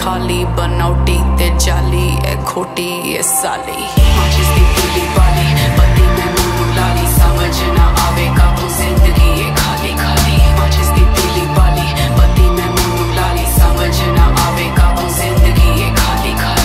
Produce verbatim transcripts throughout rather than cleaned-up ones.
खाली बनौटी ते जाली ए खोटी ए साली माचिस दी पीली बाली बत्ती में मुंह लाली समझ ना आवे काबू जिंदगी ये खाली खाली माचिस दी पीली बाली बत्ती में मुंह लाली समझ ना आवे काबू जिंदगी ये खाली खाली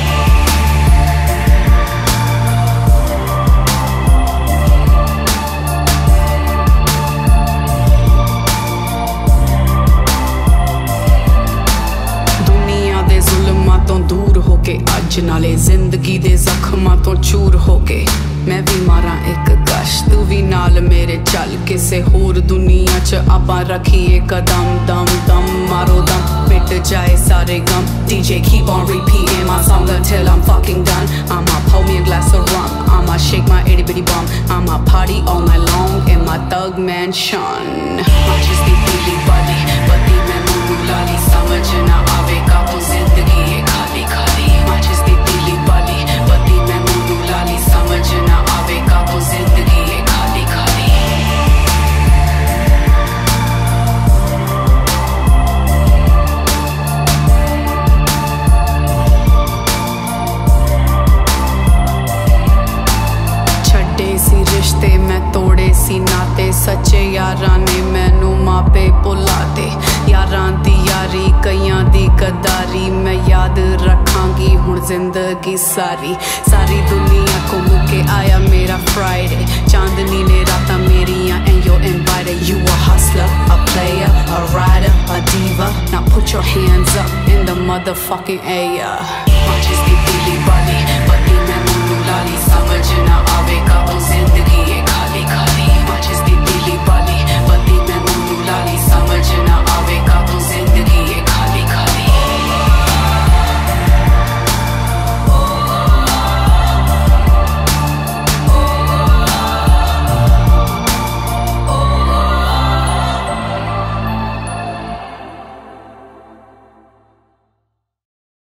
दूर होके अज नाले जिंदगी दे जख्मां तो चूर होके मैं भी मारा एक गश तू भी नाल मेरे चल किसे होर दुनिया च आपां रखिए कदम दम दम मारो दम पिट जाए सारे गम D J keep on repeating my song until I'm fucking done I'ma pour me a glass of rum I'ma shake my itty bitty bum I'ma party all night long in my thug mansion माचिस दी पीली बाली बत्ती में मुंह लाली समझ ना आवे काबू जिंदगी ये खाली खाली माचिस दी पीली बाली बत्ती में मुंह लाली समझ ना आवे काबू जिंदगी ये खाली खाली छड्डे सी रिश्ते मैं तोड़े सी नाते सच्चे यारां ने मैनू मापे भुलाते यारां दी यारी कईयां दी गद्दारी मैं याद रखांगी हुण जिंदगी सारी सारी दुनिया घूम के आया मेरा फ्राइडे चांदनी ने रातां मेरियां and you're invited you a hustler a player a rider a diva now put your hands up in the motherfucking air माचिस दी